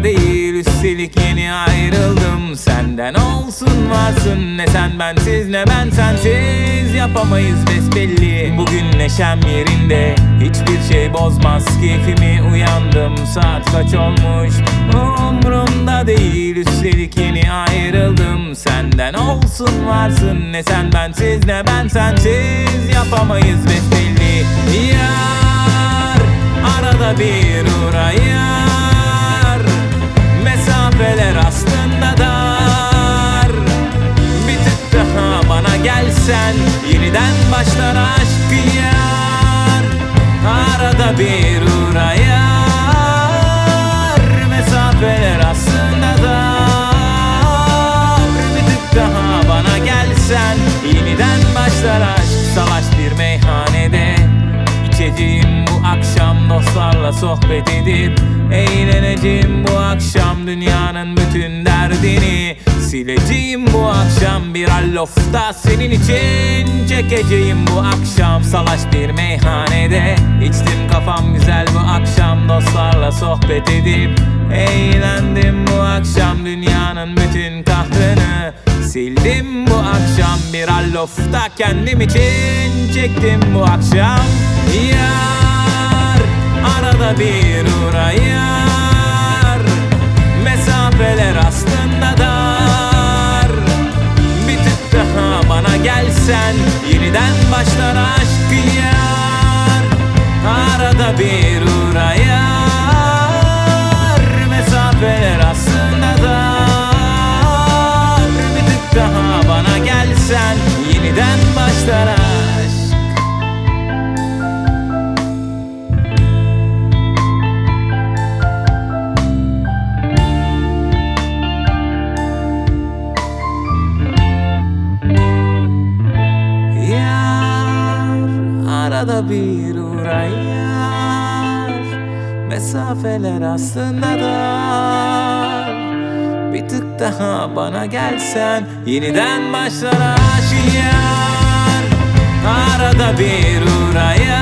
umrumda değil, üstelik yeni ayrıldım. Senden olsun varsın, ne sen bensiz ne ben sensiz. Yapamayız besbelli, bugün neşem yerinde. Hiçbir şey bozmaz keyfimi, uyandım. Saat kaç olmuş umrumda değil, üstelik yeni ayrıldım. Senden olsun varsın, ne sen bensiz ne ben sensiz. Yapamayız besbelli. Yar, arada bir uğrayar. Mesafeler aslında dar. Bir tık daha bana gelsen, yeniden başlar aşk yar. Arada bir uğrayar. Mesafeler aslında dar. Bir tık daha bana gelsen, yeniden başlar aşk. Salaş bir meyhanede içeceğim bu akşam, dostlarla sohbet edip eğleneceğim bu akşam. Dünyanın bütün derdini sileceğim bu akşam. Bir allofta senin için çekeceğim bu akşam. Salaş bir meyhanede içtim, kafam güzel bu akşam. Dostlarla sohbet edip eğlendim bu akşam. Dünyanın bütün kahrını sildim bu akşam. Bir allofta kendim için çektim bu akşam. Yar, arada bir uğrayar. Mesafeler aslında dar. Bir tık daha bana gelsen, yeniden başlar aşk yar. Arada bir uğrayar. Mesafeler aslında dar. Bir tık daha bana gelsen, yeniden başlar aşk. Arada bir uğrayar. Mesafeler aslında dar. Bir tık daha bana gelsen, yeniden başlar aşk yar. Arada bir uğrayar.